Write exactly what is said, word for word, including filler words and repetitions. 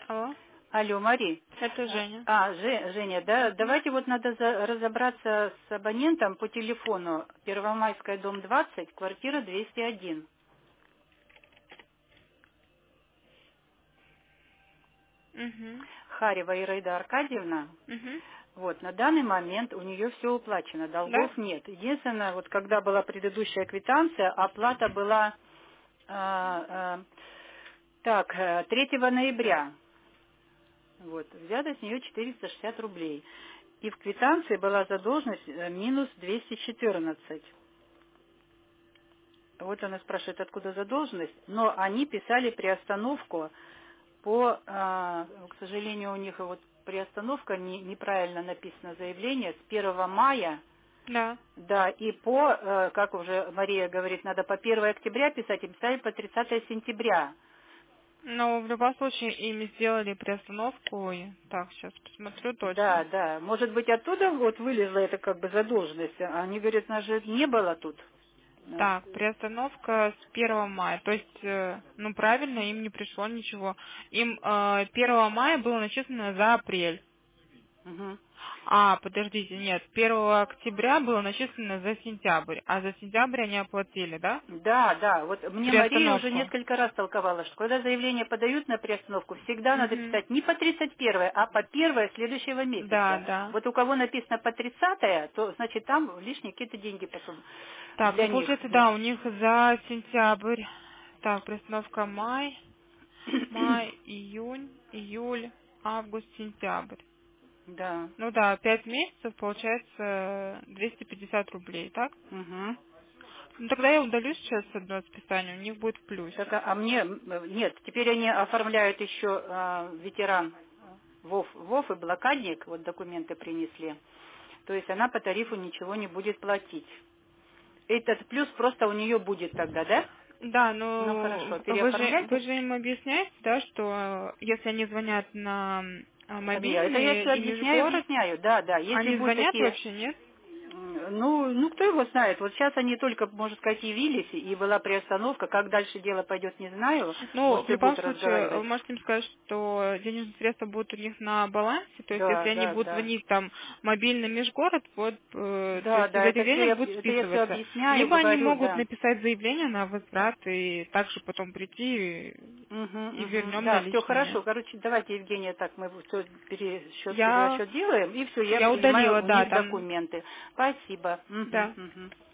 Алло, Алло, Мари. это Женя. А, Же- Женя, да, давайте вот надо за- разобраться с абонентом по телефону. Первомайская, дом двадцать, квартира двести один. Угу. Харева Ираида Аркадьевна. Угу. Вот, на данный момент у нее все уплачено, Да? долгов нет. Единственное, вот когда была предыдущая квитанция, оплата была а, а, так, э, третьего ноября. Вот, взято с нее четыреста шестьдесят рублей. И в квитанции была задолженность э, минус двести четырнадцать. Вот она спрашивает, откуда задолженность. Но они писали приостановку по, а, к сожалению, у них вот приостановка, не- неправильно написано заявление, с первого мая, Да. да, и по, э, как уже Мария говорит, надо по первого октября писать, и писали по тридцатого сентября. Но в любом случае им сделали приостановку. И... Так, сейчас посмотрю Да, точно. да. Может быть, оттуда вот вылезла эта как бы задолженность. А Они говорят, нас же не было тут. Ну, Так, приостановка с первого мая. То есть, э, ну правильно, им не пришло ничего. Им э, первого мая было начислено за апрель. мгм. А, подождите, нет, первого октября было начислено за сентябрь, а за сентябрь они оплатили, да? Да, да. Вот мне Мария уже Приостановку. несколько раз толковала, что когда заявление подают на приостановку, всегда надо Угу. писать не по тридцать первое, а по первое следующего Да, месяца. да. Вот у кого написано по тридцатое, то значит там лишние какие-то деньги пошли Так, для ну них. получается, да, у них за сентябрь. Так, приостановка май, май, июнь, июль, август, сентябрь. Да. Ну да, пять месяцев получается двести пятьдесят рублей, так? Мгм. Ну тогда я удалю сейчас одно списание, у них будет в Так, плюсе. а а мне м, нет, теперь они оформляют еще а, ветеран ВОВ, ВОВ и блокадник, вот документы принесли. То есть она по тарифу ничего не будет платить. Этот плюс просто у нее будет тогда, да? Да, Ну но хорошо, вы же, вы переоформляйте. же им объясняете, да, что э, если они звонят на э, Самия, это я все мобильный и объясняю, межгород, объясняю, да, да. Если они будут звонят такие, вообще, нет? м, ну, ну кто его знает, вот сейчас они только, можно сказать, явились, и была приостановка, как дальше дело пойдет, не знаю, Ну, может, в и любом будут случае, разговаривать. вы можете им сказать, что денежные средства будут у них на балансе, то есть если Да, они да, будут да. звонить там мобильный межгород, вот, э, то Да, есть из да, этих это все денег я, будет это я все списываться. объясняю, Либо они говорю, могут да. написать заявление на возврат и также потом прийти и, Угу, и угу. вернем Да, все наличными. хорошо. Короче, давайте, Евгения, так мы все пересчет, Я, перерасчет делаем, и все, я я принимаю удалила, у да, них там, документы. Спасибо. Угу, да. угу.